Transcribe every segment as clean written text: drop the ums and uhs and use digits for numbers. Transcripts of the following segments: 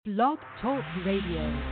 Blog Talk Radio.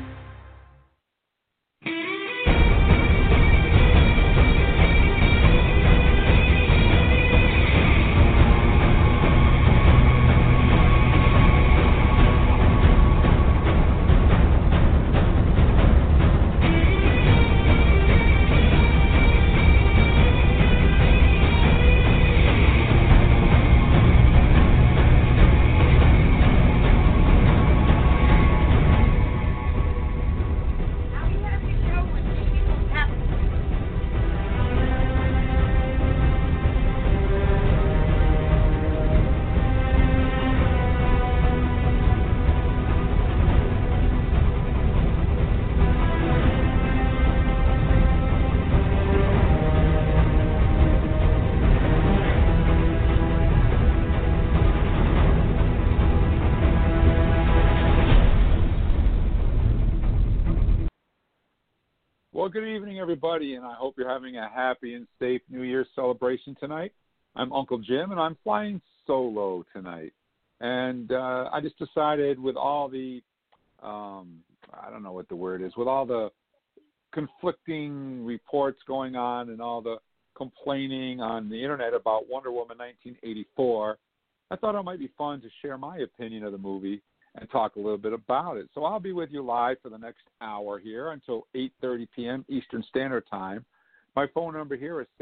Well, good evening, everybody, and I hope you're having a happy and safe New Year's celebration tonight. I'm Uncle Jim, and I'm flying solo tonight. And I just decided with all the, I don't know what the word is, with all the conflicting reports going on and all the complaining on the internet about Wonder Woman 1984, I thought it might be fun to share my opinion of the movie and talk a little bit about it. So I'll be with you live for the next hour here until 8:30 p.m. Eastern Standard Time. My phone number here is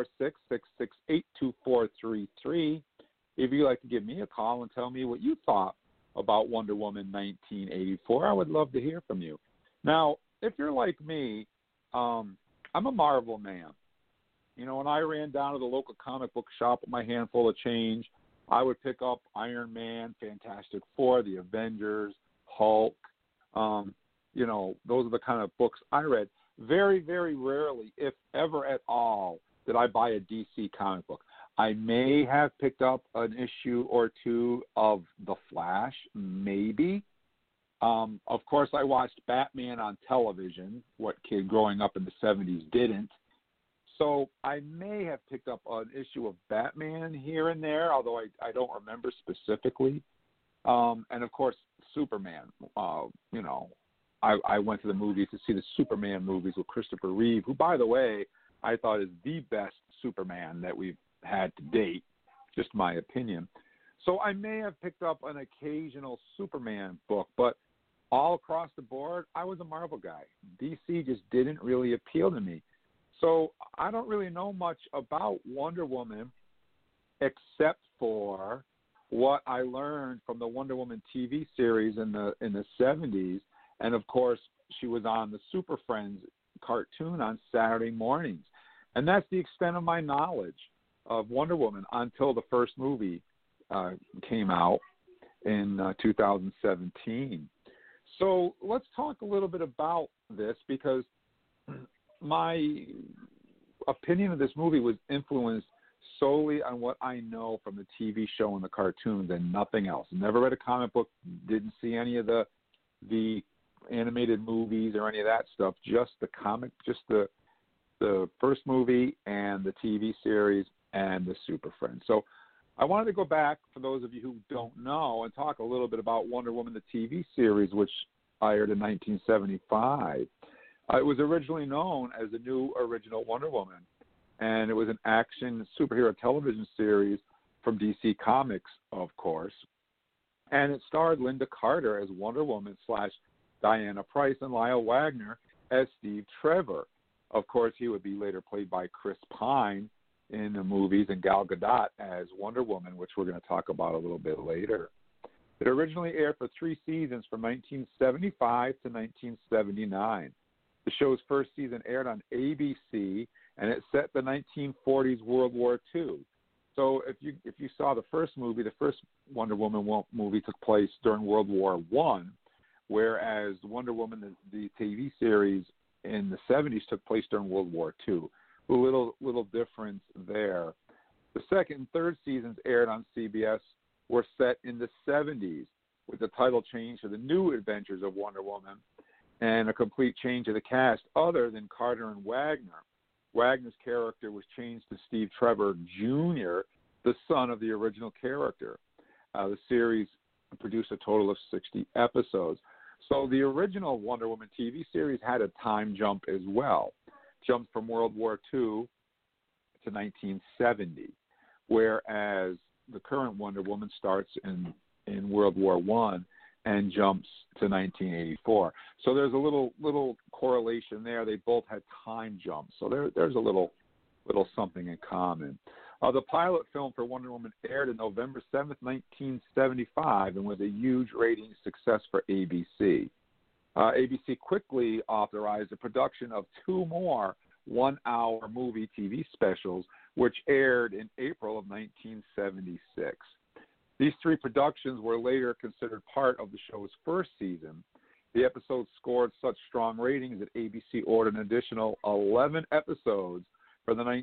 646-668-2433. If you'd like to give me a call and tell me what you thought about Wonder Woman 1984, I would love to hear from you. Now, if you're like me, I'm a Marvel man. You know, when I ran down to the local comic book shop with my handful of change, I would pick up Iron Man, Fantastic Four, The Avengers, Hulk. You know, those are the kind of books I read. Very, very rarely, if ever at all, did I buy a DC comic book. I may have picked up an issue or two of The Flash, maybe. Of course, I watched Batman on television. What kid growing up in the 70s didn't? So I may have picked up an issue of Batman here and there, although I don't remember specifically. And, of course, Superman. You know, I went to the movies to see the Superman movies with Christopher Reeve, who, by the way, I thought is the best Superman that we've had to date, just my opinion. So I may have picked up an occasional Superman book, but all across the board, I was a Marvel guy. DC just didn't really appeal to me. So I don't really know much about Wonder Woman except for what I learned from the Wonder Woman TV series in the 70s. And, of course, she was on the Super Friends cartoon on Saturday mornings. And that's the extent of my knowledge of Wonder Woman until the first movie came out in 2017. So let's talk a little bit about this because my opinion of this movie was influenced solely on what I know from the TV show and the cartoons and nothing else. Never read a comic book, didn't see any of the animated movies or any of that stuff, just the comic, just the first movie and the TV series and the Super Friends. So I wanted to go back, for those of you who don't know, and talk a little bit about Wonder Woman, the TV series, which aired in 1975. It was originally known as the new original Wonder Woman, and it was an action superhero television series from DC Comics, of course. And it starred Linda Carter as Wonder Woman / Diana Price and Lyle Wagner as Steve Trevor. Of course, he would be later played by Chris Pine in the movies, and Gal Gadot as Wonder Woman, which we're going to talk about a little bit later. It originally aired for 3 seasons from 1975 to 1979. The show's first season aired on ABC, and it set the 1940s World War II. So if you saw the first movie, the first Wonder Woman movie took place during World War I, whereas Wonder Woman, the TV series in the 70s, took place during World War II. A little difference there. The second and third seasons aired on CBS were set in the 70s, with the title change to The New Adventures of Wonder Woman, and a complete change of the cast other than Carter and Wagner. Wagner's character was changed to Steve Trevor Jr., the son of the original character. The series produced a total of 60 episodes. So the original Wonder Woman TV series had a time jump as well, jumped from World War II to 1970, whereas the current Wonder Woman starts in World War I and jumps to 1984. So there's a little correlation there. They both had time jumps, so there's a little something in common. The pilot film for Wonder Woman aired on November 7th, 1975, and was a huge ratings success for ABC. ABC quickly authorized the production of 2 more one-hour movie TV specials, which aired in April of 1976. These 3 productions were later considered part of the show's first season. The episodes scored such strong ratings that ABC ordered an additional 11 episodes for the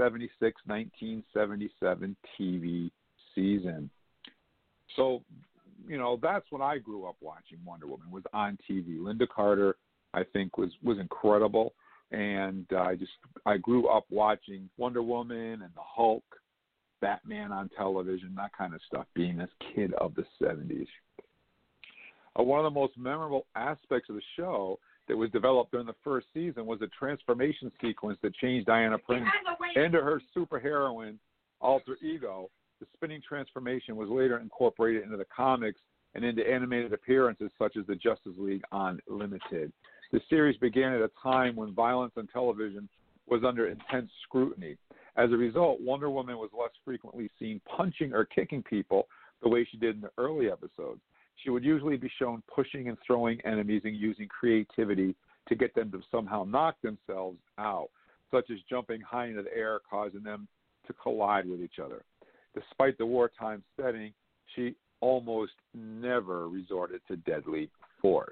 1976-1977 TV season. So, that's when I grew up watching Wonder Woman, was on TV. Linda Carter, I think, was incredible. And I grew up watching Wonder Woman and the Hulk, Batman on television, that kind of stuff, being this kid of the 70s. One of the most memorable aspects of the show that was developed during the first season was a transformation sequence that changed Diana Prince into her superheroine alter ego. The spinning transformation was later incorporated into the comics and into animated appearances such as the Justice League Unlimited. The series began at a time when violence on television was under intense scrutiny. As a result, Wonder Woman was less frequently seen punching or kicking people the way she did in the early episodes. She would usually be shown pushing and throwing enemies and using creativity to get them to somehow knock themselves out, such as jumping high into the air, causing them to collide with each other. Despite the wartime setting, she almost never resorted to deadly force.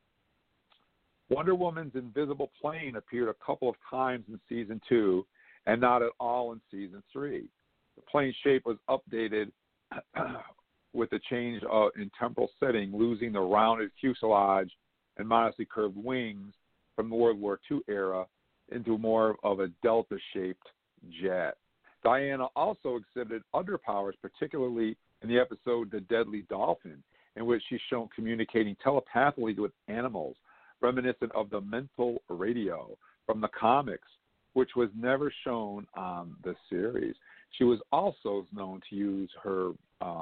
Wonder Woman's invisible plane appeared a couple of times in Season 2 and not at all in Season 3. The plane shape was updated with the change in temporal setting, losing the rounded fuselage and modestly curved wings from the World War II era into more of a delta-shaped jet. Diana also exhibited other powers, particularly in the episode The Deadly Dolphin, in which she's shown communicating telepathically with animals, reminiscent of the mental radio from the comics, which was never shown on the series. She was also known to use her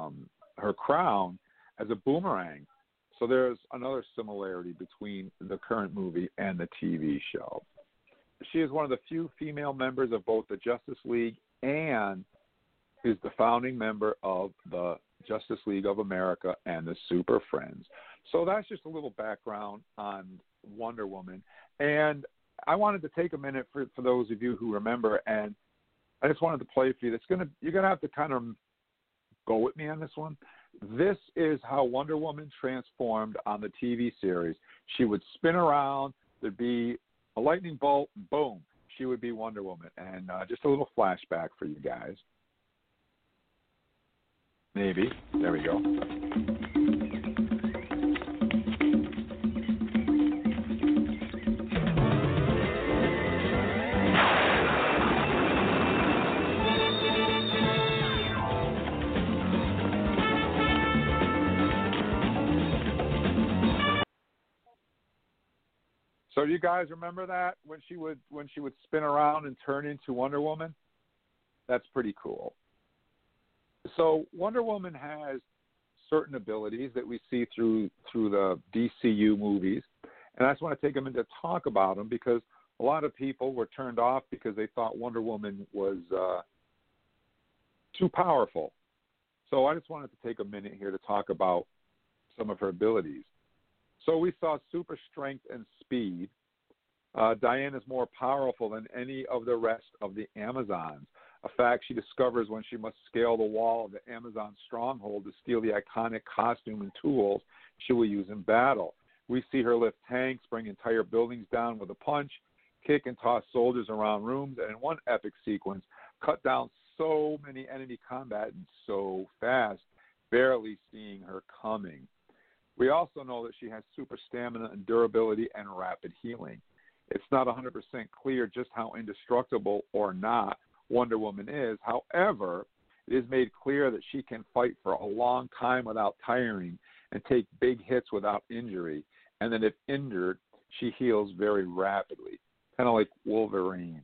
crown as a boomerang. So there's another similarity between the current movie and the TV show. She is one of the few female members of both the Justice League and is the founding member of the Justice League of America and the Super Friends. So that's just a little background on Wonder Woman. And I wanted to take a minute for those of you who remember, and I just wanted to play for you. You're going to have to kind of go with me on this one. This is how Wonder Woman transformed on the TV series. She would spin around, there'd be a lightning bolt, and boom, she would be Wonder Woman. And just a little flashback for you guys. Maybe. There we go. So you guys remember that when she would spin around and turn into Wonder Woman? That's pretty cool. So Wonder Woman has certain abilities that we see through the DCU movies, and I just want to take a minute to talk about them because a lot of people were turned off because they thought Wonder Woman was too powerful. So I just wanted to take a minute here to talk about some of her abilities. So we saw super strength and speed. Diane is more powerful than any of the rest of the Amazons, a fact she discovers when she must scale the wall of the Amazon stronghold to steal the iconic costume and tools she will use in battle. We see her lift tanks, bring entire buildings down with a punch, kick and toss soldiers around rooms, and in one epic sequence, cut down so many enemy combatants so fast, barely seeing her coming. We also know that she has super stamina and durability and rapid healing. It's not 100% clear just how indestructible or not Wonder Woman is. However, it is made clear that she can fight for a long time without tiring and take big hits without injury, and that if injured, she heals very rapidly, kind of like Wolverine.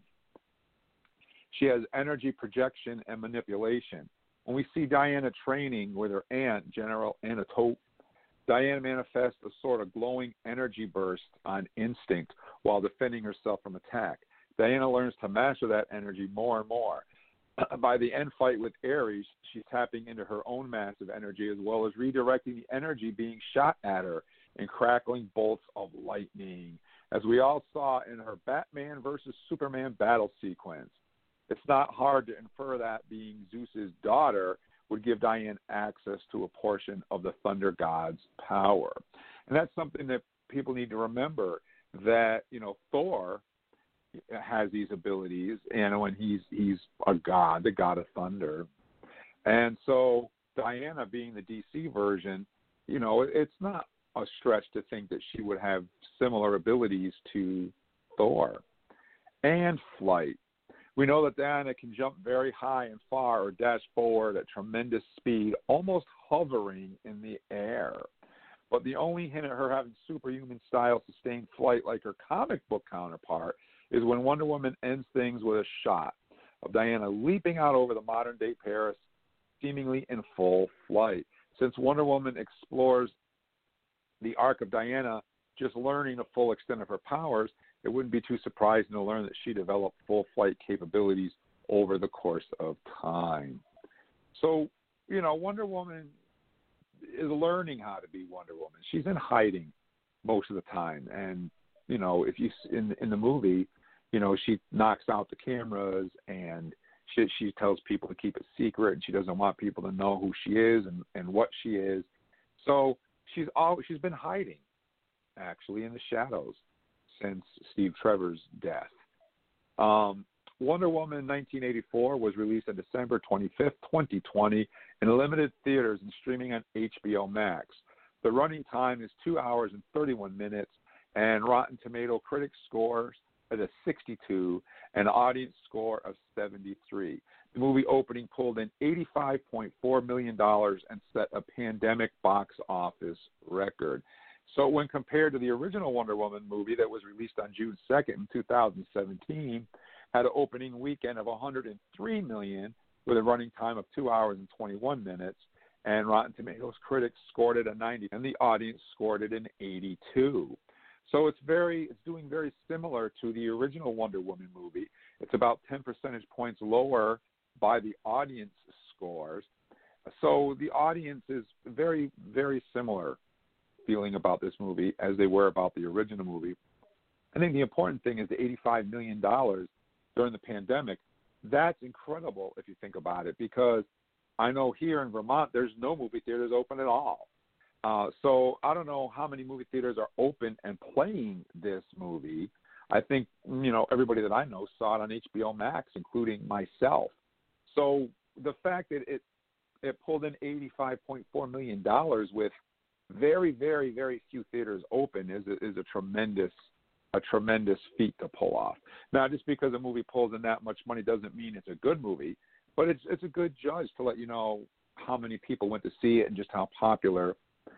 She has energy projection and manipulation. When we see Diana training with her aunt, General Anna Tope, Diana manifests a sort of glowing energy burst on instinct while defending herself from attack. Diana learns to master that energy more and more. By the end fight with Ares, she's tapping into her own massive energy as well as redirecting the energy being shot at her in crackling bolts of lightning, as we all saw in her Batman versus Superman battle sequence. It's not hard to infer that being Zeus's daughter would give Diane access to a portion of the thunder god's power. And that's something that people need to remember, that, Thor has these abilities, and he's a god, the god of thunder. And so Diana being the DC version, it's not a stretch to think that she would have similar abilities to Thor. And flight. We know that Diana can jump very high and far or dash forward at tremendous speed, almost hovering in the air. But the only hint at her having superhuman style sustained flight like her comic book counterpart is when Wonder Woman ends things with a shot of Diana leaping out over the modern-day Paris, seemingly in full flight. Since Wonder Woman explores the arc of Diana just learning the full extent of her powers, it wouldn't be too surprising to learn that she developed full flight capabilities over the course of time. So, Wonder Woman is learning how to be Wonder Woman. She's in hiding most of the time. And, if you in the movie, she knocks out the cameras and she tells people to keep it secret, and she doesn't want people to know who she is and what she is. So she's been hiding, actually, in the shadows since Steve Trevor's death. Wonder Woman 1984 was released on December 25th, 2020 in limited theaters and streaming on HBO Max. The running time is 2 hours and 31 minutes, and Rotten Tomato critics scores at a 62 and audience score of 73. The movie opening pulled in $85.4 million and set a pandemic box office record. So when compared to the original Wonder Woman movie that was released on June 2nd, 2017, had an opening weekend of $103 million with a running time of 2 hours and 21 minutes, and Rotten Tomatoes critics scored it a 90, and the audience scored it an 82. So it's doing very similar to the original Wonder Woman movie. It's about 10 percentage points lower by the audience scores. So the audience is very, very similar feeling about this movie as they were about the original movie. I think the important thing is the $85 million during the pandemic. That's incredible if you think about it, because I know here in Vermont there's no movie theaters open at all. So I don't know how many movie theaters are open and playing this movie. I think, everybody that I know saw it on HBO Max, including myself. So the fact that it pulled in $85.4 million with very, very, very few theaters open is a tremendous feat to pull off. Now, just because a movie pulls in that much money doesn't mean it's a good movie, but it's a good judge to let you know how many people went to see it and just how popular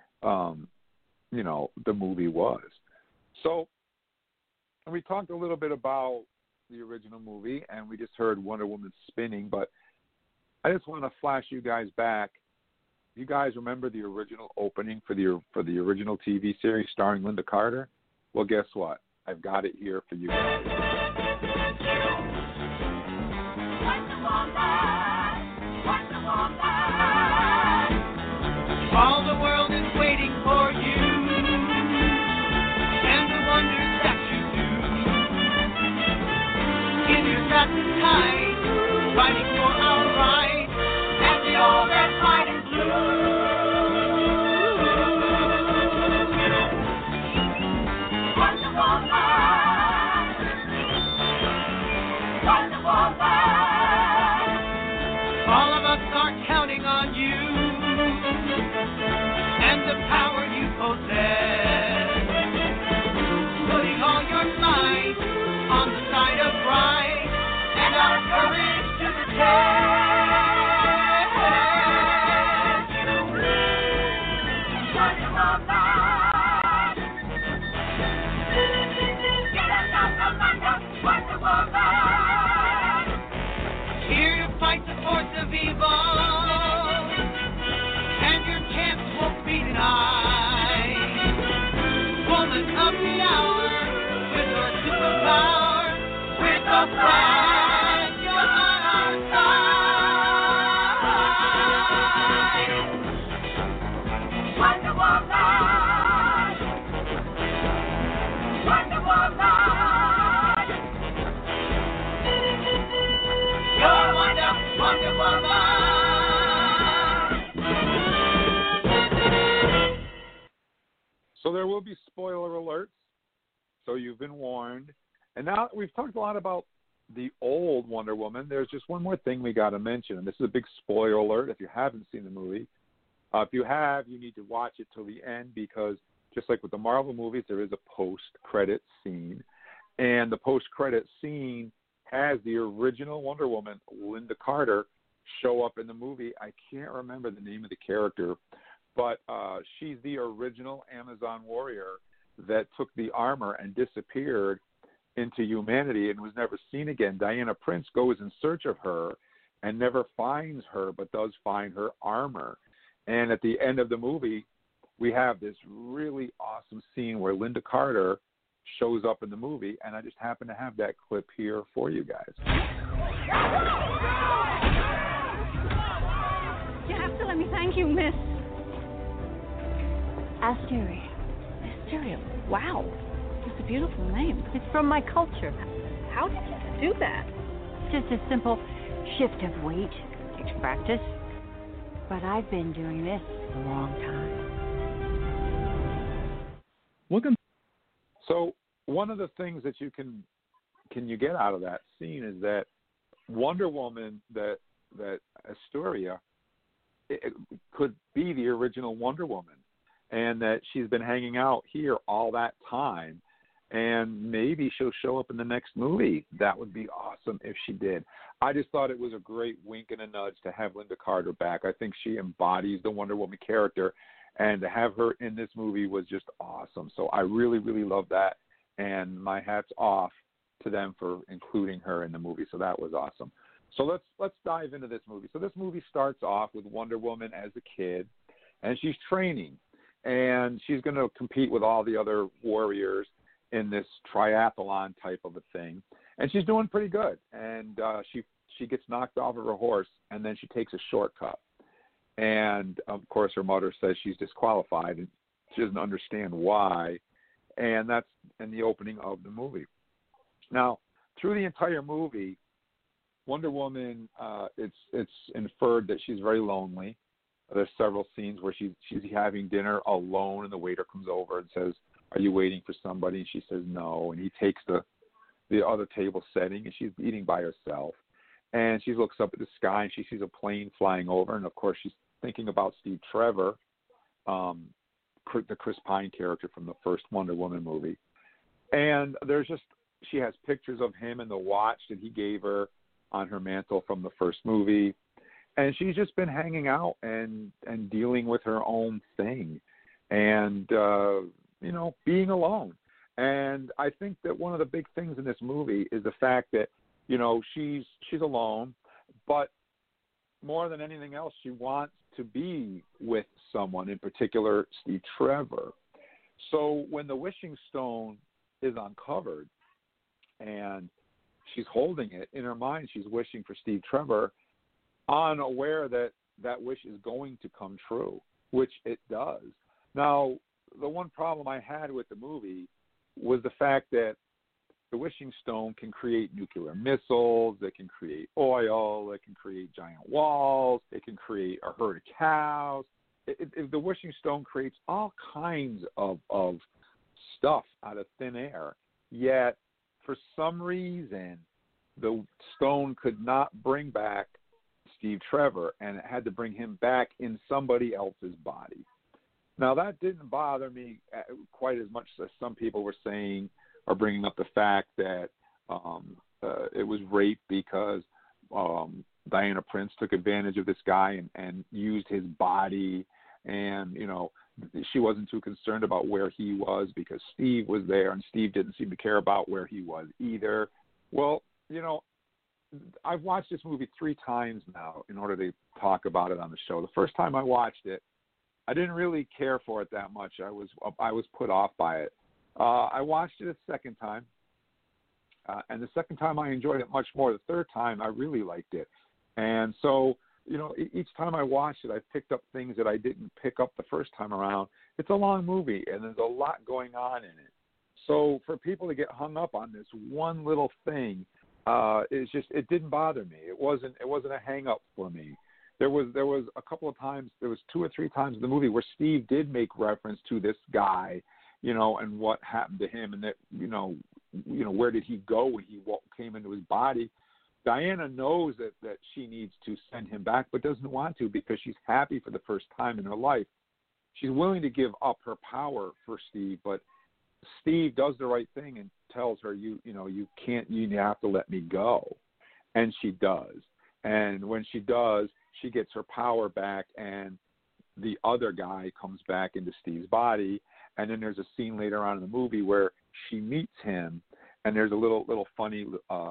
the movie was. So we talked a little bit about the original movie, and we just heard Wonder Woman spinning, but I just want to flash you guys back. You guys remember the original opening for the original TV series starring Linda Carter? Well, guess what? I've got it here for you guys. All the world is waiting for you and the wonders that you do. In your satin tide, fighting for our right, and the all that white and blue. Wonder Woman, fight. You're on our side. Wonder Woman. Wonder Woman. You're Wonder Woman. So there will be spoiler alerts, so you've been warned. And now we've talked a lot about the old Wonder Woman. There's just one more thing we got to mention, and this is a big spoiler alert if you haven't seen the movie. If you have, you need to watch it till the end because just like with the Marvel movies, there is a post-credit scene. And the post-credit scene has the original Wonder Woman, Linda Carter, show up in the movie. I can't remember the name of the character, but she's the original Amazon warrior that took the armor and disappeared into humanity and was never seen again. Diana Prince goes in search of her and never finds her, but does find her armor. And at the end of the movie, we have this really awesome scene where Linda Carter shows up in the movie, and I just happen to have that clip here for you guys. You have to let me thank you, Miss Asteria. Asteria. Wow. It's a beautiful name. It's from my culture. How did you do that? Just a simple shift of weight. Takes practice. But I've been doing this a long time. Welcome. So one of the things that you can you get out of that scene is that Wonder Woman, that Asteria, it could be the original Wonder Woman, and that she's been hanging out here all that time, and maybe she'll show up in the next movie. That would be awesome if she did. I just thought it was a great wink and a nudge to have Linda Carter back. I think she embodies the Wonder Woman character, and to have her in this movie was just awesome. So I really, really love that, and my hat's off to them for including her in the movie. So that was awesome. So let's dive into this movie. So this movie starts off with Wonder Woman as a kid, and she's training, and she's going to compete with all the other warriors in this triathlon type of a thing, and she's doing pretty good. And she gets knocked off of her horse, and then she takes a shortcut. And of course, her mother says she's disqualified, and she doesn't understand why. And that's in the opening of the movie. Now, through the entire movie, Wonder Woman, it's inferred that she's very lonely. There's several scenes where she's having dinner alone, and the waiter comes over and says, "Are you waiting for somebody?" And she says no. And he takes the other table setting, and she's eating by herself. And she looks up at the sky, and she sees a plane flying over. And of course, she's thinking about Steve Trevor, the Chris Pine character from the first Wonder Woman movie. And she has pictures of him and the watch that he gave her on her mantle from the first movie. And she's just been hanging out and dealing with her own thing and, being alone. And I think that one of the big things in this movie is the fact that, she's alone, but more than anything else, she wants to be with someone, in particular Steve Trevor. So when the wishing stone is uncovered and she's holding it, in her mind she's wishing for Steve Trevor, unaware that that wish is going to come true, which it does. Now, the one problem I had with the movie was the fact that the wishing stone can create nuclear missiles, it can create oil, it can create giant walls, it can create a herd of cows. The wishing stone creates all kinds of stuff out of thin air. Yet, for some reason, the stone could not bring back Steve Trevor, and it had to bring him back in somebody else's body. Now, that didn't bother me quite as much as some people were saying or bringing up the fact that it was rape because Diana Prince took advantage of this guy and used his body, and, she wasn't too concerned about where he was because Steve was there, and Steve didn't seem to care about where he was either. Well, I've watched this movie 3 times now in order to talk about it on the show. The first time I watched it, I didn't really care for it that much. I was put off by it. I watched it a second time, And the second time I enjoyed it much more. The third time I really liked it. And so, each time I watched it, I picked up things that I didn't pick up the first time around. It's a long movie, and there's a lot going on in it. So for people to get hung up on this one little thing, it didn't bother me. It wasn't a hang up for me. There was a couple of times, there was 2 or 3 times in the movie where Steve did make reference to this guy, and what happened to him, and that, where did he go when he came into his body. Diana knows that she needs to send him back, but doesn't want to because she's happy for the first time in her life. She's willing to give up her power for Steve, but Steve does the right thing and tells her, you have to let me go. And she does. And when she does, she gets her power back, and the other guy comes back into Steve's body. And then there's a scene later on in the movie where she meets him, and there's a little funny,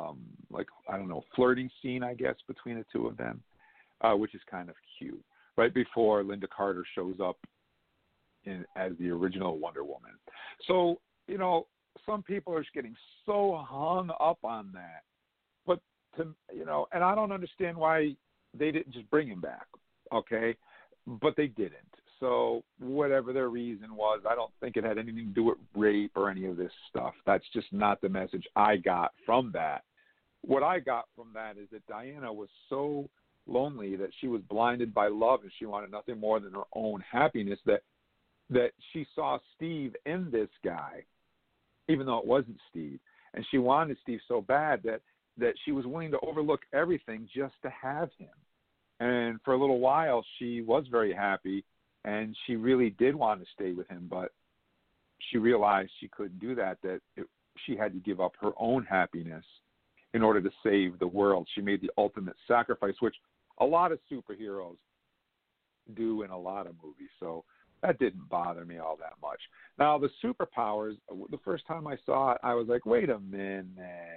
flirting scene, I guess, between the two of them, which is kind of cute. Right before Linda Carter shows up as the original Wonder Woman. So, some people are just getting so hung up on that. But, and I don't understand why they didn't just bring him back, okay? But they didn't. So whatever their reason was, I don't think it had anything to do with rape or any of this stuff. That's just not the message I got from that. What I got from that is that Diana was so lonely that she was blinded by love, and she wanted nothing more than her own happiness, that she saw Steve in this guy, even though it wasn't Steve. And she wanted Steve so bad that she was willing to overlook everything just to have him. And for a little while, she was very happy, and she really did want to stay with him, but she realized she couldn't do that, she had to give up her own happiness in order to save the world. She made the ultimate sacrifice, which a lot of superheroes do in a lot of movies. So that didn't bother me all that much. Now, the superpowers, the first time I saw it, I was like, wait a minute.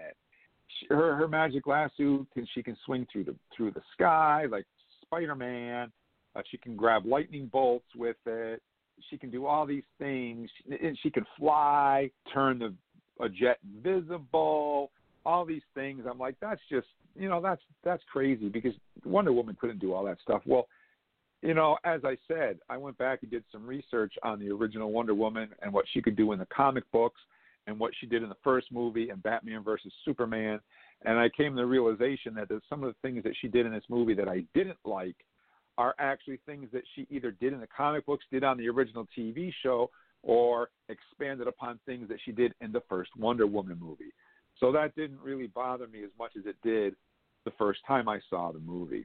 Her magic lasso, she can swing through the sky like Spider-Man. She can grab lightning bolts with it. She can do all these things. She can fly, turn a jet invisible, all these things. I'm like, that's just, that's crazy, because Wonder Woman couldn't do all that stuff. Well, as I said, I went back and did some research on the original Wonder Woman and what she could do in the comic books and what she did in the first movie and Batman versus Superman. And I came to the realization that some of the things that she did in this movie that I didn't like are actually things that she either did in the comic books, did on the original TV show, or expanded upon things that she did in the first Wonder Woman movie. So that didn't really bother me as much as it did the first time I saw the movie.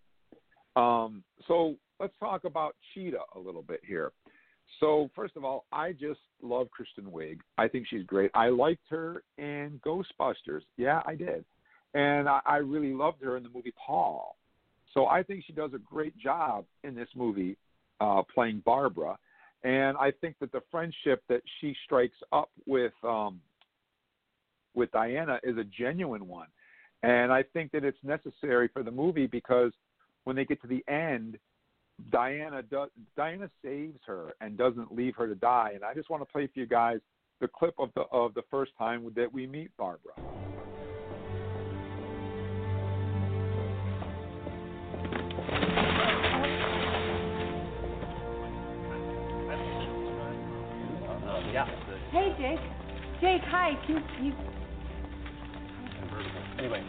So let's talk about Cheetah a little bit here. So first of all, I just love Kristen Wiig. I think she's great. I liked her in Ghostbusters. Yeah, I did. And I really loved her in the movie Paul. So I think she does a great job in this movie playing Barbara. And I think that the friendship that she strikes up with Diana is a genuine one. And I think that it's necessary for the movie, because when they get to the end, Diana saves her and doesn't leave her to die. And I just want to play for you guys the clip of the first time that we meet Barbara. Yeah. Hey, Jake. Jake, hi. Can you... Anyway,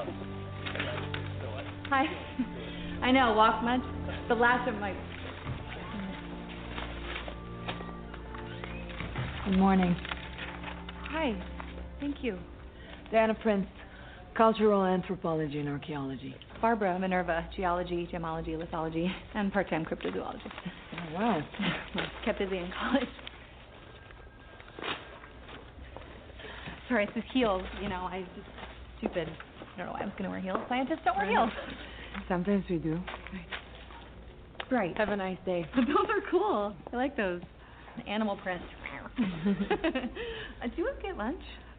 Hi. I know, walk much? The last of my... Good morning. Hi. Thank you. Diana Prince, Cultural Anthropology and Archaeology. Barbara Minerva, Geology, Gemology, Lithology, and part-time cryptozoologist. Oh, wow. Kept busy in college. Sorry, it's his heels. I just stupid. I don't know why I was going to wear heels. Scientists don't wear heels. Sometimes we do. Right. Have a nice day. Those are cool. I like those. Animal print. Do you get lunch?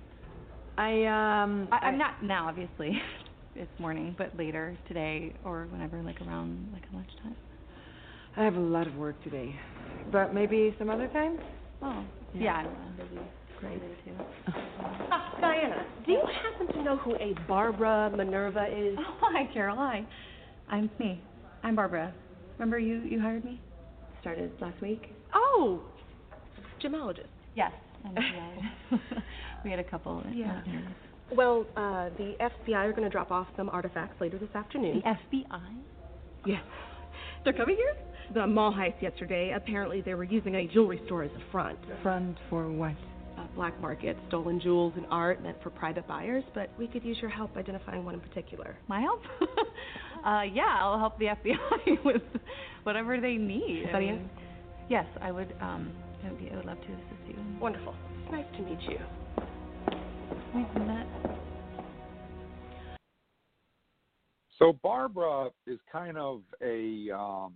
I'm not now, obviously. It's morning, but later today or whenever, around lunchtime. I have a lot of work today, but maybe some other time. Oh, yeah. I don't know. I'm busy. Great. Too. Diana, do you happen to know who a Barbara Minerva is? Oh, hi, Carol. Hi. I'm me. I'm Barbara. Remember you hired me? Started last week. Oh, gemologist. Yes. We had a couple. Yeah. Well, the FBI are going to drop off some artifacts later this afternoon. The FBI? Yes. They're coming here? The mall heist yesterday, apparently they were using a jewelry store as a front. Front for what? A black market, stolen jewels and art meant for private buyers, but we could use your help identifying one in particular. My help? Yeah, I'll help the FBI with whatever they need. Is that you? Yes, I would love to assist you. Wonderful. It's nice to meet you. We've met. So Barbara is kind of a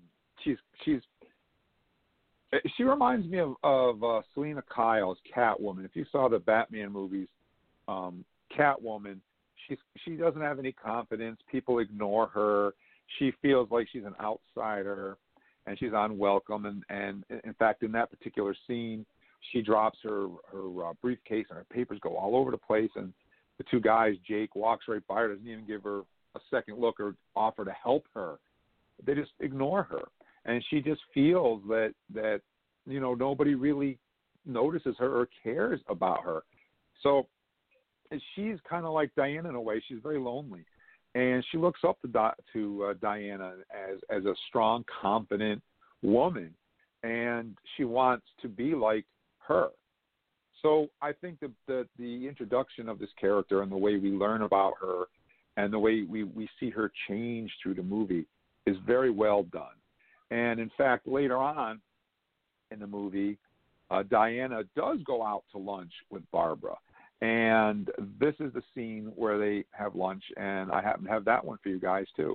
she reminds me of Selena Kyle's Catwoman. If you saw the Batman movies, Catwoman, she doesn't have any confidence. People ignore her. She feels like she's an outsider and she's unwelcome. And in fact, in that particular scene, she drops her briefcase and her papers go all over the place. And the two guys, Jake walks right by her, doesn't even give her a second look or offer to help her. They just ignore her. And she just feels that nobody really notices her or cares about her. So she's kind of like Diana in a way. She's very lonely, and she looks up to Diana as a strong, confident woman, and she wants to be like her. So I think the introduction of this character and the way we learn about her and the way we see her change through the movie is very well done. And in fact, later on in the movie, Diana does go out to lunch with Barbara. And this is the scene where they have lunch, and I happen to have that one for you guys, too.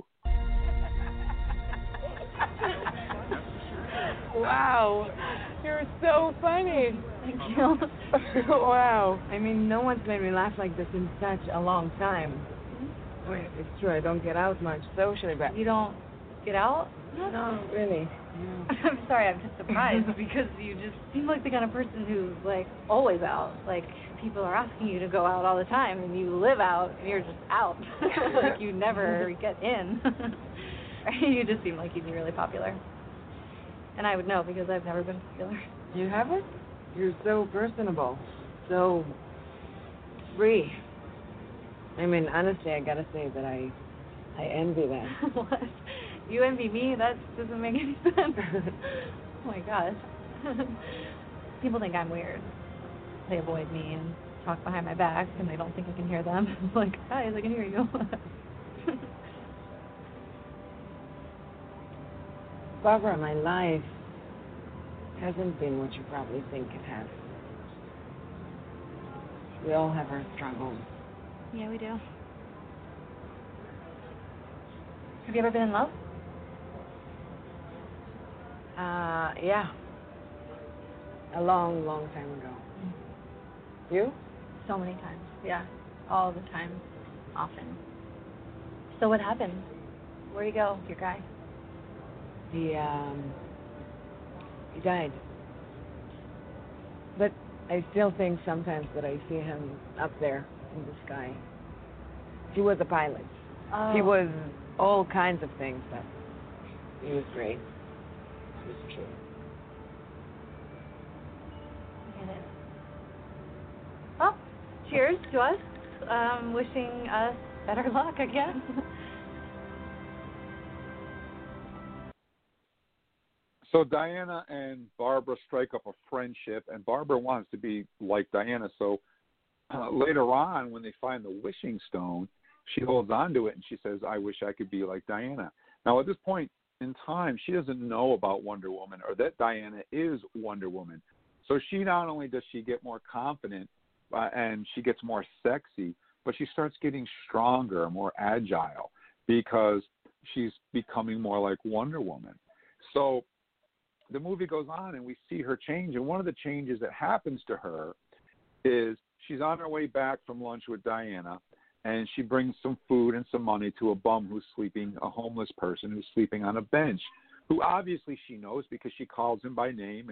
Wow, you're so funny. Thank you. Wow. I mean, no one's made me laugh like this in such a long time. Wait, it's true, I don't get out much socially, but... You don't get out? No, really. Yeah. I'm sorry, I'm just surprised because you just seem like the kind of person who's like always out. Like people are asking you to go out all the time and you live out and you're just out. Like you never get in. You just seem like you'd be really popular. And I would know because I've never been popular. You haven't? You're so personable. So free. I mean, honestly, I gotta say that I envy that. What? You envy me? That doesn't make any sense. Oh my gosh. People think I'm weird. They avoid me and talk behind my back and they don't think I can hear them. I'm like, guys, I can hear you. Barbara, my life hasn't been what you probably think it has. We all have our struggles. Yeah, we do. Have you ever been in love? Yeah. A long, long time ago. You? So many times. Yeah. All the time. Often. So what happened? Where'd he go, your guy? He died. But I still think sometimes that I see him up there in the sky. He was a pilot. Oh. He was all kinds of things, but he was great. He was true. I get it. Well, cheers to us. Wishing us better luck, I guess. So Diana and Barbara strike up a friendship, and Barbara wants to be like Diana. So later on, when they find the wishing stone, she holds on to it and she says, I wish I could be like Diana. Now, at this point in time, she doesn't know about Wonder Woman or that Diana is Wonder Woman. So she not only does she get more confident and she gets more sexy, but she starts getting stronger, more agile, because she's becoming more like Wonder Woman. So the movie goes on and we see her change. And one of the changes that happens to her is she's on her way back from lunch with Diana, and she brings some food and some money to a bum who's sleeping, a homeless person who's sleeping on a bench, who obviously she knows because she calls him by name and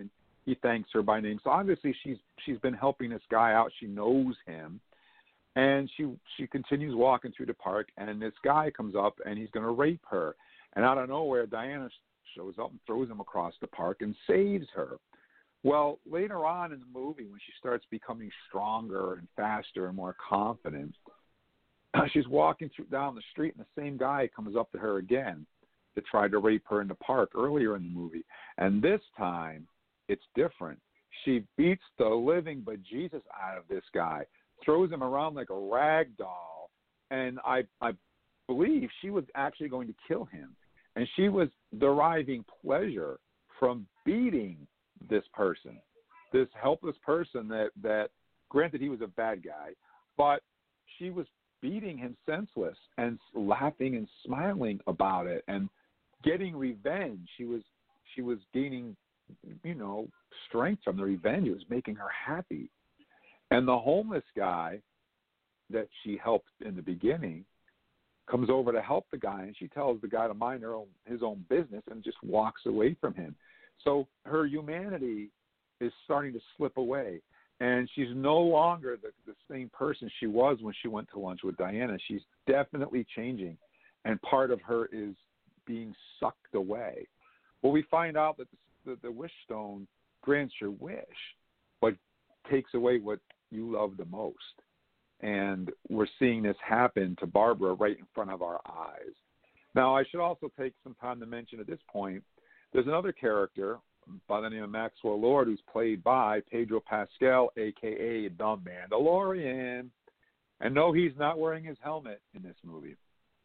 he thanks her by name. So obviously she's been helping this guy out. She knows him. And she continues walking through the park, and this guy comes up, and he's going to rape her. And out of nowhere, Diana shows up and throws him across the park and saves her. Well, later on in the movie, when she starts becoming stronger and faster and more confident, she's walking down the street, and the same guy comes up to her again to try to rape her in the park earlier in the movie. And this time, it's different. She beats the living bejesus out of this guy, throws him around like a rag doll, and I believe she was actually going to kill him. And she was deriving pleasure from beating this person, this helpless person that granted, he was a bad guy, but she was beating him senseless and laughing and smiling about it and getting revenge. She was gaining, strength from the revenge. It was making her happy. And the homeless guy that she helped in the beginning comes over to help the guy, and she tells the guy to mind his own business and just walks away from him. So her humanity is starting to slip away, and she's no longer the same person she was when she went to lunch with Diana. She's definitely changing, and part of her is being sucked away. Well, we find out that the wish stone grants your wish, but takes away what you love the most. And we're seeing this happen to Barbara right in front of our eyes. Now, I should also take some time to mention at this point, there's another character by the name of Maxwell Lord who's played by Pedro Pascal, a.k.a. the Mandalorian. And no, he's not wearing his helmet in this movie.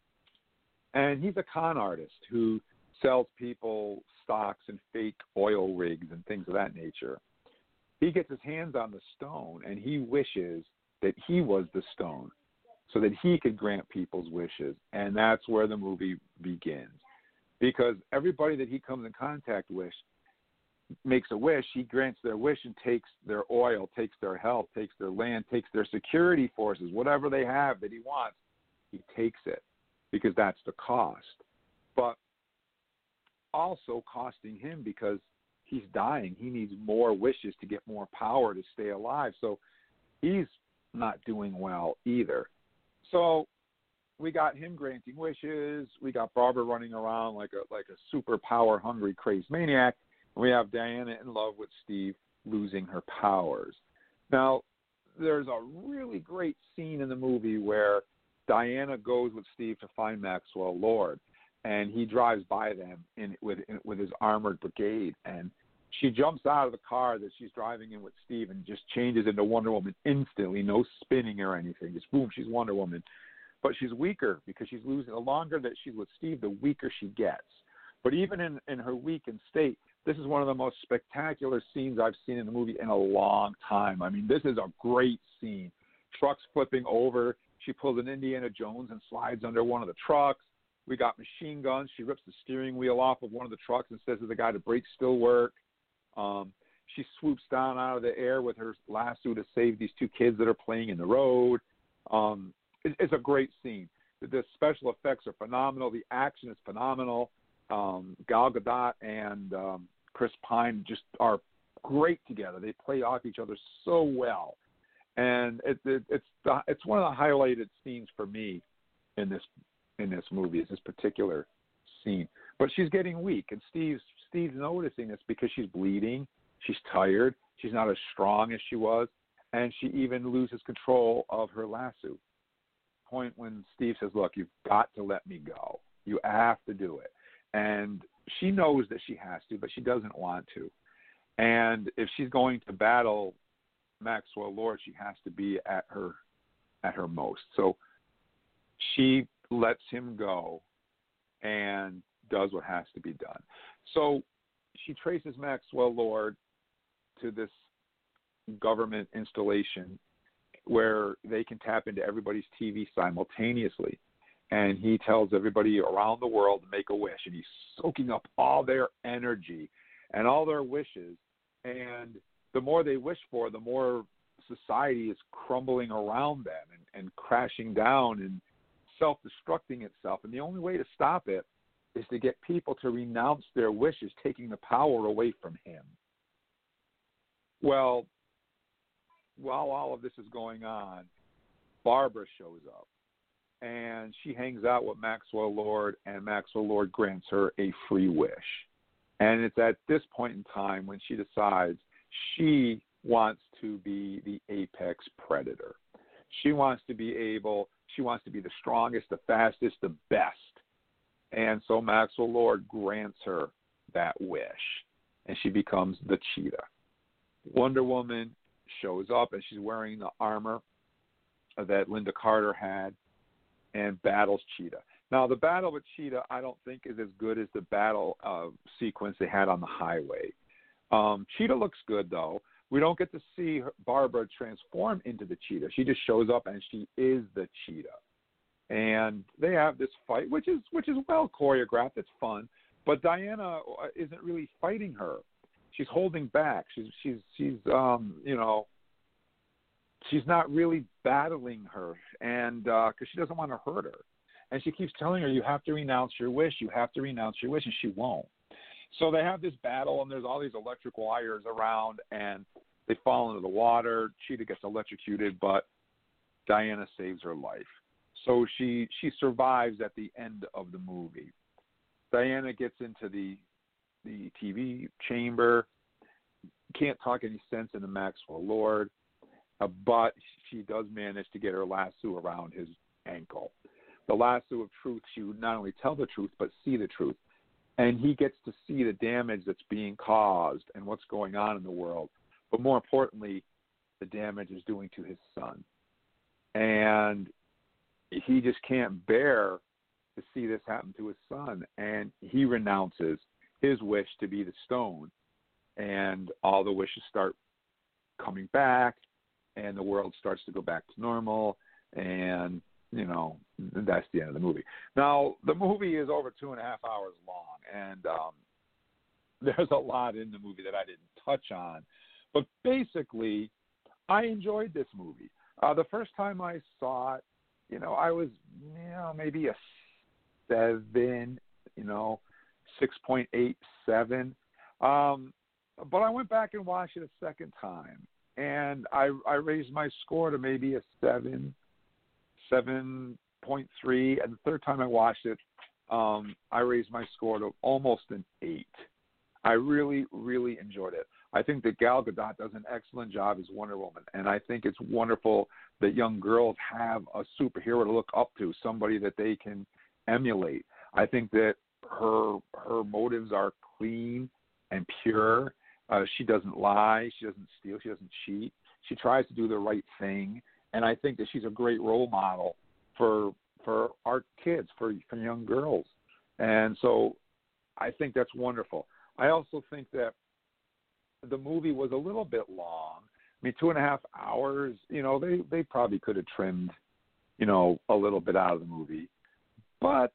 And he's a con artist who sells people stocks and fake oil rigs and things of that nature. He gets his hands on the stone, and he wishes that he was the stone so that he could grant people's wishes. And that's where the movie begins. Because everybody that he comes in contact with makes a wish, he grants their wish and takes their oil, takes their health, takes their land, takes their security forces, whatever they have that he wants, he takes it because that's the cost. But also costing him because he's dying. He needs more wishes to get more power to stay alive. So he's not doing well either. So we got him granting wishes. We got Barbara running around like a super power hungry crazed maniac. And we have Diana in love with Steve losing her powers. Now, there's a really great scene in the movie where Diana goes with Steve to find Maxwell Lord, and he drives by them with his armored brigade, and she jumps out of the car that she's driving in with Steve and just changes into Wonder Woman instantly, no spinning or anything. Just boom, she's Wonder Woman. But she's weaker because she's losing. The longer that she's with Steve, the weaker she gets. But even in her weakened state, this is one of the most spectacular scenes I've seen in the movie in a long time. I mean, this is a great scene. Trucks flipping over. She pulls an Indiana Jones and slides under one of the trucks. We got machine guns. She rips the steering wheel off of one of the trucks and says to the guy, the brakes still work. She swoops down out of the air with her lasso to save these two kids that are playing in the road. It's a great scene. The special effects are phenomenal. The action is phenomenal. Gal Gadot and Chris Pine just are great together. They play off each other so well, and it's one of the highlighted scenes for me in this movie. Is this particular scene? But she's getting weak, and Steve's noticing this because she's bleeding. She's tired. She's not as strong as she was, and she even loses control of her lasso. Point when Steve says, "Look, you've got to let me go. You have to do it." And she knows that she has to, but she doesn't want to. And if she's going to battle Maxwell Lord, she has to be at her most. So she lets him go and does what has to be done. So she traces Maxwell Lord to this government installation where they can tap into everybody's TV simultaneously. And he tells everybody around the world to make a wish. And he's soaking up all their energy and all their wishes. And the more they wish for, the more society is crumbling around them and crashing down and self-destructing itself. And the only way to stop it is to get people to renounce their wishes, taking the power away from him. Well, while all of this is going on, Barbara shows up, and she hangs out with Maxwell Lord, and Maxwell Lord grants her a free wish. And it's at this point in time when she decides she wants to be the apex predator. She wants to be the strongest, the fastest, the best. And so Maxwell Lord grants her that wish, and she becomes the cheetah. Wonder Woman shows up, and she's wearing the armor that Linda Carter had and battles Cheetah. Now, the battle with Cheetah I don't think is as good as the battle sequence they had on the highway. Cheetah looks good, though. We don't get to see Barbara transform into the cheetah. She just shows up, and she is the cheetah. And they have this fight, which is well choreographed. It's fun. But Diana isn't really fighting her. She's holding back. She's not really battling her, and because she doesn't want to hurt her. And she keeps telling her, you have to renounce your wish. You have to renounce your wish, and she won't. So they have this battle, and there's all these electric wires around, and they fall into the water. Cheetah gets electrocuted, but Diana saves her life. So she survives at the end of the movie. Diana gets into the TV chamber, can't talk any sense into Maxwell Lord, but she does manage to get her lasso around his ankle. The lasso of truth, she would not only tell the truth, but see the truth. And he gets to see the damage that's being caused and what's going on in the world. But more importantly, the damage is doing to his son. And he just can't bear to see this happen to his son. And he renounces his wish to be the stone. And all the wishes start coming back, and the world starts to go back to normal. And, that's the end of the movie. Now, the movie is over 2.5 hours long, and there's a lot in the movie that I didn't touch on. But basically, I enjoyed this movie. The first time I saw it, I was, maybe a 7, 6.87. But I went back and watched it a second time, and I raised my score to maybe a 7.3, and the third time I watched it, I raised my score to almost an 8. I really, really enjoyed it. I think that Gal Gadot does an excellent job as Wonder Woman, and I think it's wonderful that young girls have a superhero to look up to, somebody that they can emulate. I think that her motives are clean and pure. She doesn't lie. She doesn't steal. She doesn't cheat. She tries to do the right thing, and I think that she's a great role model for our kids, for young girls. And so I think that's wonderful. I also think that the movie was a little bit long. I mean, 2.5 hours, they probably could have trimmed, a little bit out of the movie. But,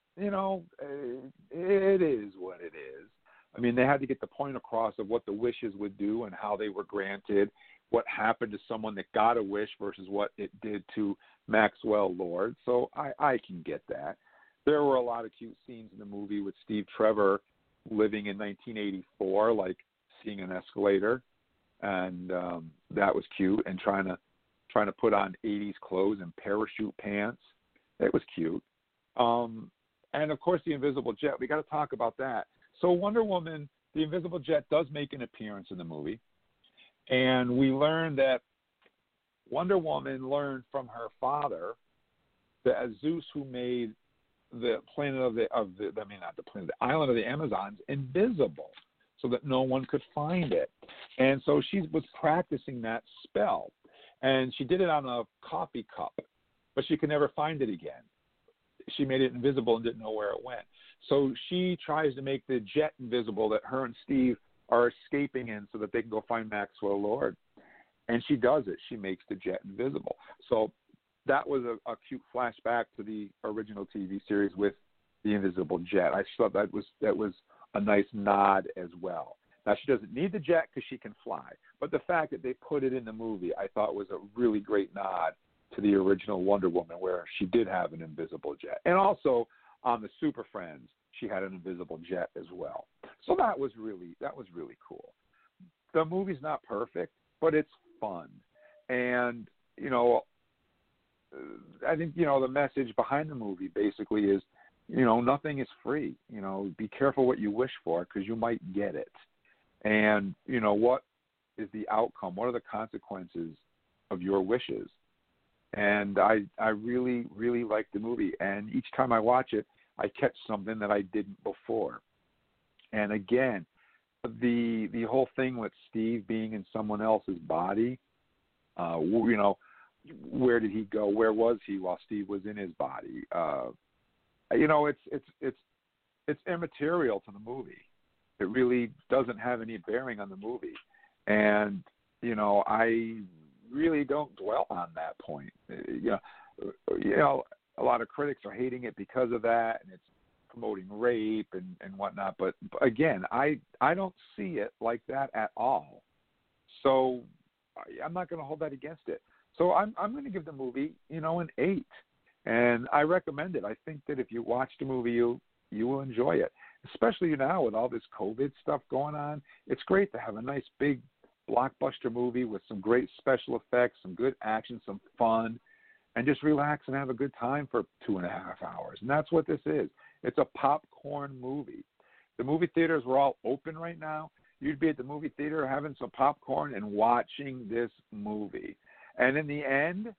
it is what it is. I mean, they had to get the point across of what the wishes would do and how they were granted, what happened to someone that got a wish versus what it did to Maxwell Lord. So I can get that. There were a lot of cute scenes in the movie with Steve Trevor living in 1984, like seeing an escalator, and that was cute, and trying to put on 80s clothes and parachute pants. It was cute. And, of course, the Invisible Jet. We got to talk about that. So Wonder Woman, the Invisible Jet does make an appearance in the movie, and we learn that Wonder Woman learned from her father that Zeus, who made the island of the Amazons invisible, so that no one could find it. And so she was practicing that spell, and she did it on a coffee cup, but she could never find it again. She made it invisible and didn't know where it went. So she tries to make the jet invisible that her and Steve are escaping in so that they can go find Maxwell Lord. And she does it. She makes the jet invisible. So that was a cute flashback to the original TV series with the Invisible Jet. I thought that was a nice nod as well. Now, she doesn't need the jet because she can fly. But the fact that they put it in the movie, I thought was a really great nod to the original Wonder Woman, where she did have an invisible jet. And also on the Super Friends, she had an invisible jet as well. So that was really cool. The movie's not perfect. but it's fun. And, you know, I think, you know, the message behind the movie basically is, you know, nothing is free. You know, be careful what you wish for because you might get it. And, you know, what is the outcome? What are the consequences of your wishes? And I really, really like the movie. And each time I watch it, I catch something that I didn't before. And again, the whole thing with Steve being in someone else's body, you know, where did he go? Where was he while Steve was in his body? You know, it's immaterial to the movie. It really doesn't have any bearing on the movie. And, you know, I really don't dwell on that point. You know, a lot of critics are hating it because of that, and it's promoting rape and whatnot. But again, I don't see it like that at all. So I'm not going to hold that against it. So I'm going to give the movie, you know, an 8. And I recommend it. I think that if you watch the movie, you will enjoy it, especially now with all this COVID stuff going on. It's great to have a nice big blockbuster movie with some great special effects, some good action, some fun, and just relax and have a good time for 2.5 hours. And that's what this is. It's a popcorn movie. The movie theaters were all open right now. You'd be at the movie theater having some popcorn and watching this movie. And in the end,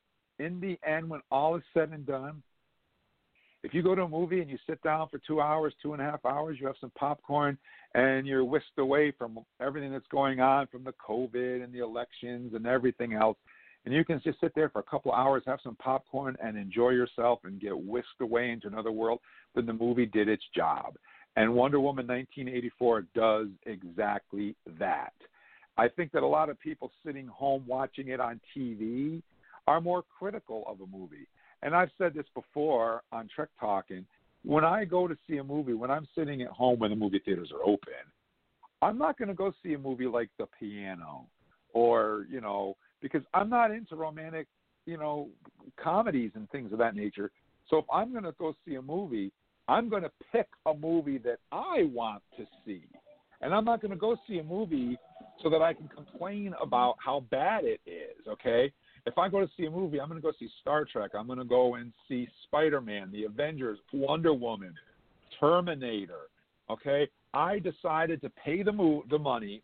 when all is said and done, if you go to a movie and you sit down for 2 hours, 2.5 hours, you have some popcorn, and you're whisked away from everything that's going on, from the COVID and the elections and everything else, and you can just sit there for a couple of hours, have some popcorn, and enjoy yourself and get whisked away into another world, then the movie did its job. And Wonder Woman 1984 does exactly that. I think that a lot of people sitting home watching it on TV are more critical of a movie. And I've said this before on Trek Talking. When I go to see a movie, when I'm sitting at home when the movie theaters are open, I'm not going to go see a movie like The Piano or, you know, because I'm not into romantic, you know, comedies and things of that nature. So if I'm going to go see a movie, I'm going to pick a movie that I want to see. And I'm not going to go see a movie so that I can complain about how bad it is, okay? If I go to see a movie, I'm going to go see Star Trek. I'm going to go and see Spider-Man, The Avengers, Wonder Woman, Terminator, okay? I decided to pay the money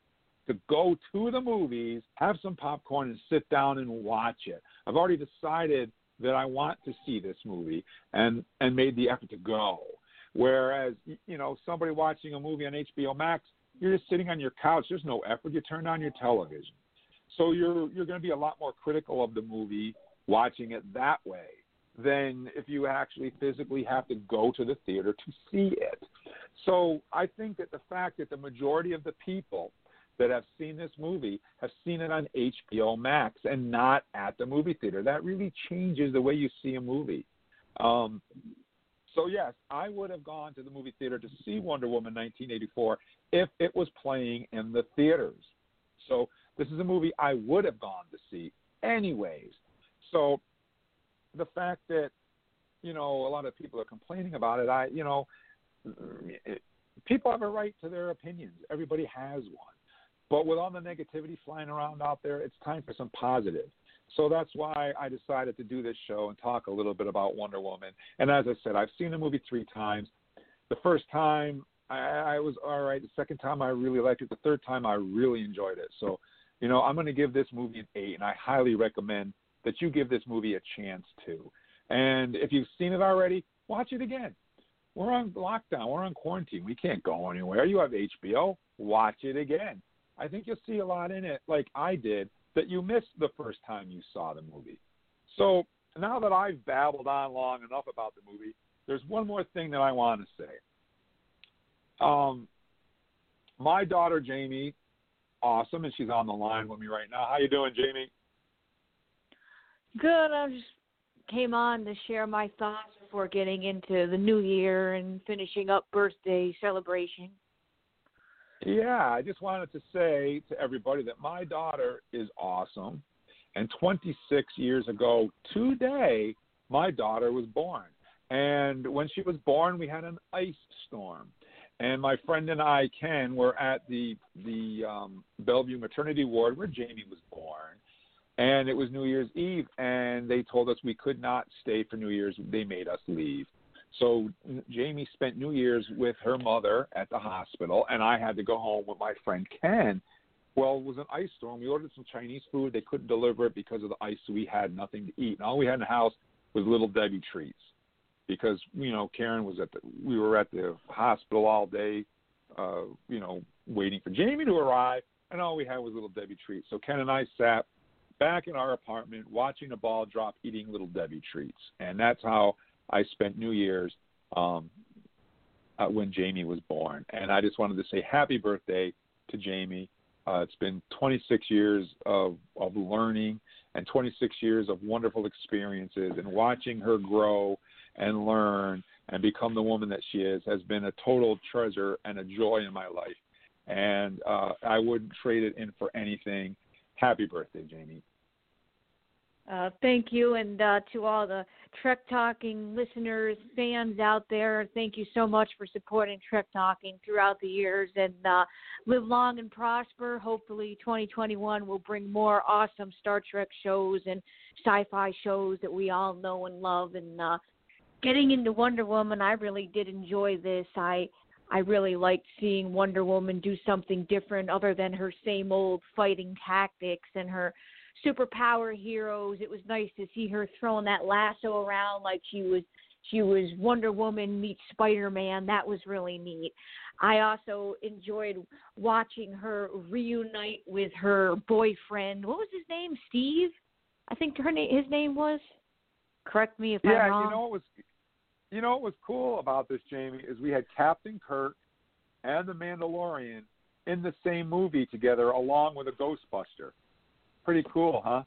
to go to the movies, have some popcorn, and sit down and watch it. I've already decided that I want to see this movie and made the effort to go. Whereas, you know, somebody watching a movie on HBO Max, you're just sitting on your couch. There's no effort. You turn on your television. So you're going to be a lot more critical of the movie watching it that way than if you actually physically have to go to the theater to see it. So I think that the fact that the majority of the people that have seen this movie have seen it on HBO Max and not at the movie theater, that really changes the way you see a movie. So, yes, I would have gone to the movie theater to see Wonder Woman 1984 if it was playing in the theaters. So this is a movie I would have gone to see anyways. So the fact that, you know, a lot of people are complaining about it, people have a right to their opinions. Everybody has one. But with all the negativity flying around out there, it's time for some positive. So that's why I decided to do this show and talk a little bit about Wonder Woman. And as I said, I've seen the movie 3 times. The first time, I was all right. The second time, I really liked it. The third time, I really enjoyed it. So, you know, I'm going to give this movie an 8, and I highly recommend that you give this movie a chance too. And if you've seen it already, watch it again. We're on lockdown. We're on quarantine. We can't go anywhere. You have HBO. Watch it again. I think you'll see a lot in it, like I did, that you missed the first time you saw the movie. So now that I've babbled on long enough about the movie, there's one more thing that I want to say. My daughter, Jamie, awesome, and she's on the line with me right now. How you doing, Jamie? Good. I just came on to share my thoughts before getting into the new year and finishing up birthday celebration. Yeah, I just wanted to say to everybody that my daughter is awesome. And 26 years ago today, my daughter was born. And when she was born, we had an ice storm. And my friend and I, Ken, were at the Bellevue Maternity Ward where Jamie was born. And it was New Year's Eve, and they told us we could not stay for New Year's. They made us leave. So Jamie spent New Year's with her mother at the hospital, and I had to go home with my friend Ken. Well, it was an ice storm. We ordered some Chinese food. They couldn't deliver it because of the ice, so we had nothing to eat. And all we had in the house was Little Debbie treats because, Karen was we were at the hospital all day, waiting for Jamie to arrive, and all we had was Little Debbie treats. So Ken and I sat back in our apartment watching the ball drop, eating Little Debbie treats. And that's how I spent New Year's when Jamie was born. And I just wanted to say happy birthday to Jamie. It's been 26 years of learning and 26 years of wonderful experiences, and watching her grow and learn and become the woman that she is has been a total treasure and a joy in my life. And I wouldn't trade it in for anything. Happy birthday, Jamie. Thank you, and to all the Trek Talking listeners, fans out there, thank you so much for supporting Trek Talking throughout the years, and live long and prosper. Hopefully 2021 will bring more awesome Star Trek shows and sci-fi shows that we all know and love. And getting into Wonder Woman, I really did enjoy this. I really liked seeing Wonder Woman do something different other than her same old fighting tactics and her superpower heroes. It was nice to see her throwing that lasso around like she was Wonder Woman meets Spider-Man. That was really neat. I also enjoyed watching her reunite with her boyfriend. What was his name? Steve? I think his name was. Correct me if I'm wrong. You know what was cool about this, Jamie, is we had Captain Kirk and the Mandalorian in the same movie together along with a Ghostbuster. Pretty cool, huh?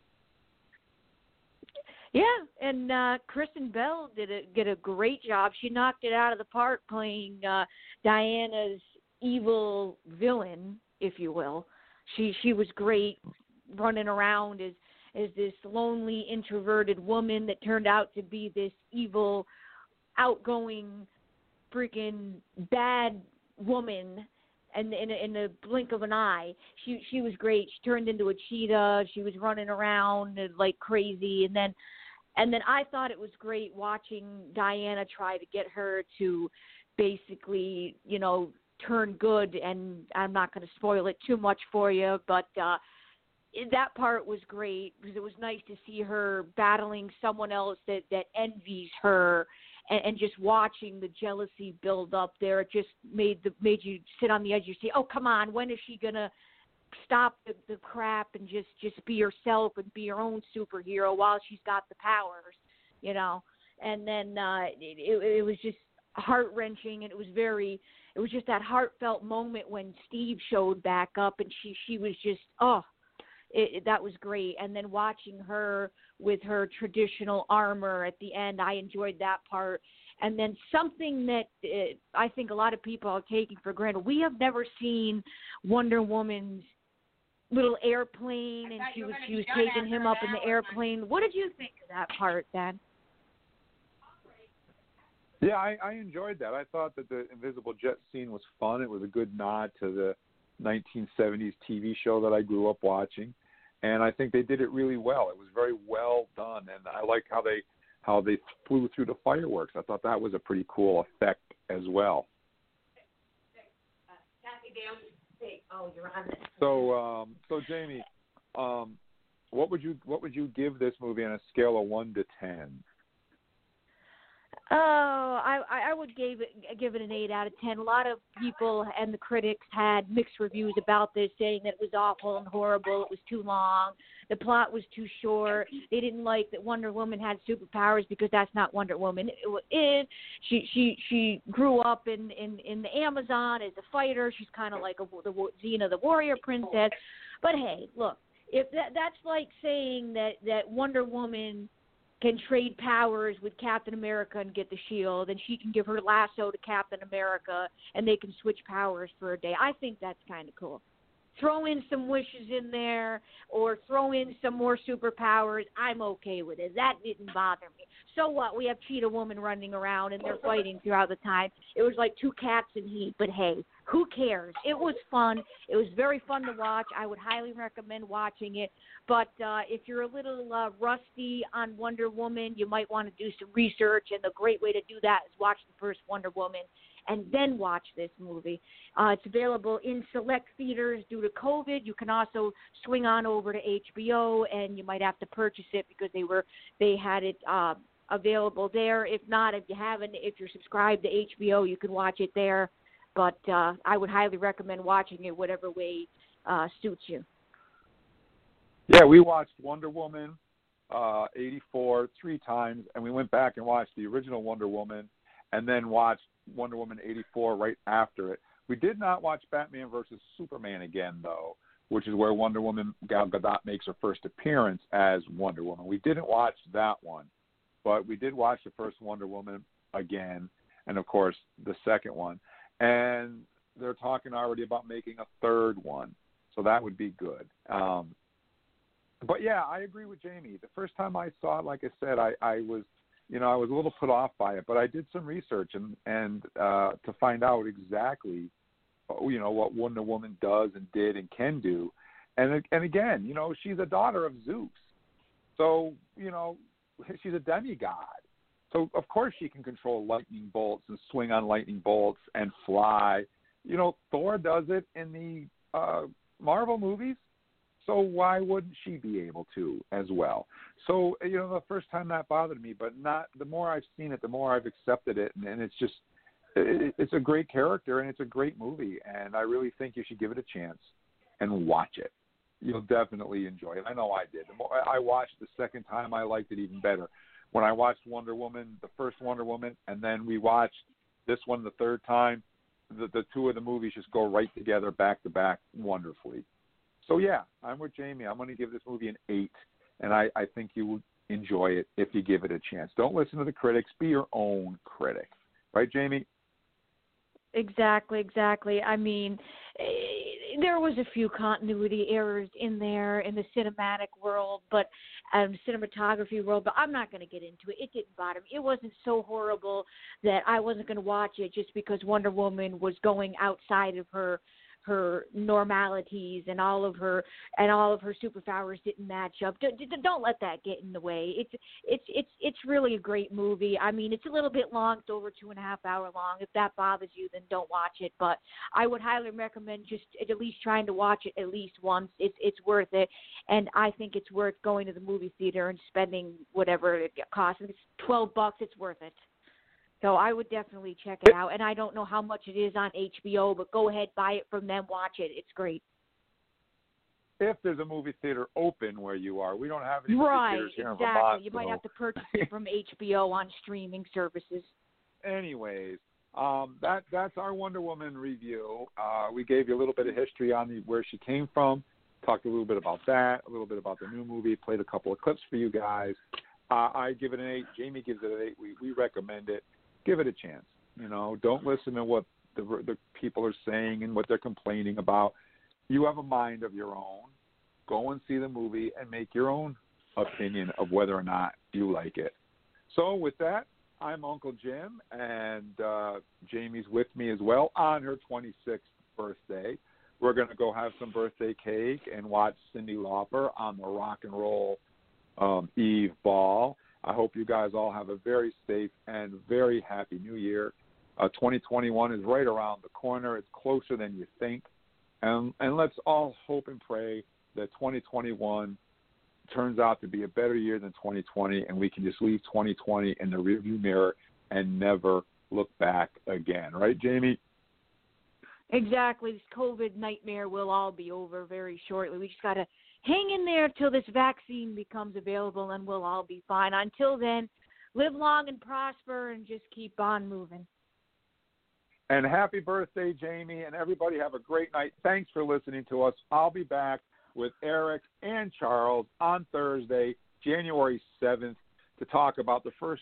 Yeah, and Kristen Bell did a great job. She knocked it out of the park playing Diana's evil villain, if you will. She was great, running around as this lonely, introverted woman that turned out to be this evil, outgoing, freaking bad woman. And in the blink of an eye, she was great. She turned into a cheetah. She was running around like crazy. And then I thought it was great watching Diana try to get her to basically, turn good. And I'm not going to spoil it too much for you, but that part was great because it was nice to see her battling someone else that envies her. And just watching the jealousy build up there, it just made you sit on the edge. You say, "Oh, come on! When is she gonna stop the crap and just be herself and be her own superhero while she's got the powers?" And then it was just heart wrenching, and it was just that heartfelt moment when Steve showed back up, and she was just that was great. And then watching her with her traditional armor at the end, I enjoyed that part. And then something that I think a lot of people are taking for granted, we have never seen Wonder Woman's little airplane, and she was taking him up in the airplane. What did you think of that part, Dan? Yeah, I enjoyed that. I thought that the invisible jet scene was fun. It was a good nod to the 1970s TV show that I grew up watching. And I think they did it really well. It was very well done, and I like how they flew through the fireworks. I thought that was a pretty cool effect as well. You're on this. So Jamie, what would you give this movie on a scale of 1 to 10? Oh, I would give it an 8 out of 10. A lot of people and the critics had mixed reviews about this, saying that it was awful and horrible. It was too long. The plot was too short. They didn't like that Wonder Woman had superpowers because that's not Wonder Woman. She grew up in the Amazon as a fighter. She's kind of like the Xena, the warrior princess. But hey, look, if that's like saying that Wonder Woman can trade powers with Captain America and get the shield, and she can give her lasso to Captain America, and they can switch powers for a day. I think that's kind of cool. throw in some wishes in there or throw in some more superpowers, I'm okay with it. That didn't bother me. So what? We have Cheetah Woman running around and they're fighting throughout the time. It was like two cats in heat, but hey, who cares? It was fun. It was very fun to watch. I would highly recommend watching it. But if you're a little rusty on Wonder Woman, you might want to do some research, and the great way to do that is watch the first Wonder Woman and then watch this movie. It's available in select theaters due to COVID. You can also swing on over to HBO, and you might have to purchase it because they had it available there. If not, if you're subscribed to HBO, you can watch it there. But I would highly recommend watching it whatever way suits you. Yeah, we watched Wonder Woman 84 3 times, and we went back and watched the original Wonder Woman and then watched Wonder Woman 84 right after it. We did not watch Batman versus Superman again, though, which is where Wonder Woman Gal Gadot makes her first appearance as Wonder Woman. We didn't watch that one, but we did watch the first Wonder Woman again, and, of course, the second one. And they're talking already about making a third one, so that would be good. But, yeah, I agree with Jamie. The first time I saw it, like I said, I was a little put off by it, but I did some research and to find out exactly, what Wonder Woman does and did and can do. And again, she's a daughter of Zeus. So, she's a demigod. So, of course, she can control lightning bolts and swing on lightning bolts and fly. Thor does it in the Marvel movies. So why wouldn't she be able to as well? So, the first time that bothered me, but the more I've seen it, the more I've accepted it. And it's just, it's a great character and it's a great movie. And I really think you should give it a chance and watch it. You'll definitely enjoy it. I know I did. The more I watched the second time, I liked it even better. When I watched Wonder Woman, the first Wonder Woman, and then we watched this one the third time, the two of the movies just go right together, back to back, wonderfully. So, yeah, I'm with Jamie. I'm going to give this movie an 8, and I think you will enjoy it if you give it a chance. Don't listen to the critics. Be your own critic. Right, Jamie? Exactly. I mean, there was a few continuity errors in there in the cinematic world, but cinematography world, but I'm not going to get into it. It didn't bother me. It wasn't so horrible that I wasn't going to watch it just because Wonder Woman was going outside of her normalities and all of her superpowers didn't match up. Don't let that get in the way. It's really a great movie. I mean, it's a little bit long. It's over 2.5 hours long. If that bothers you, then don't watch it. But I would highly recommend just at least trying to watch it at least once. It's worth it, and I think it's worth going to the movie theater and spending whatever it costs. If it's $12, it's worth it. So I would definitely check it out. And I don't know how much it is on HBO, but go ahead, buy it from them, watch it. It's great. If there's a movie theater open where you are, we don't have any movie theaters here in Vermont. Right, exactly. You might have to purchase it from HBO on streaming services. Anyways, that's our Wonder Woman review. We gave you a little bit of history on where she came from, talked a little bit about that, a little bit about the new movie, played a couple of clips for you guys. I give it an 8. Jamie gives it an 8. We recommend it. Give it a chance. Don't listen to what the people are saying and what they're complaining about. You have a mind of your own. Go and see the movie and make your own opinion of whether or not you like it. So with that, I'm Uncle Jim, and Jamie's with me as well on her 26th birthday. We're going to go have some birthday cake and watch Cyndi Lauper on the Rock and Roll Eve Ball. I hope you guys all have a very safe and very happy New Year. 2021 is right around the corner. It's closer than you think. And let's all hope and pray that 2021 turns out to be a better year than 2020, and we can just leave 2020 in the rearview mirror and never look back again. Right, Jamie? Exactly. This COVID nightmare will all be over very shortly. We just got to hang in there till this vaccine becomes available, and we'll all be fine. Until then, live long and prosper and just keep on moving. And happy birthday, Jamie, and everybody have a great night. Thanks for listening to us. I'll be back with Eric and Charles on Thursday, January 7th, to talk about the first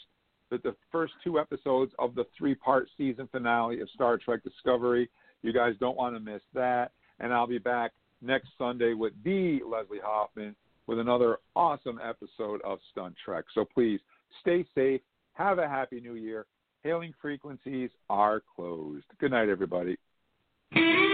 2 episodes of the 3-part season finale of Star Trek Discovery. You guys don't want to miss that. And I'll be back next Sunday with the Leslie Hoffman with another awesome episode of Stunt Trek. So please stay safe. Have a happy new year. Hailing frequencies are closed. Good night, everybody.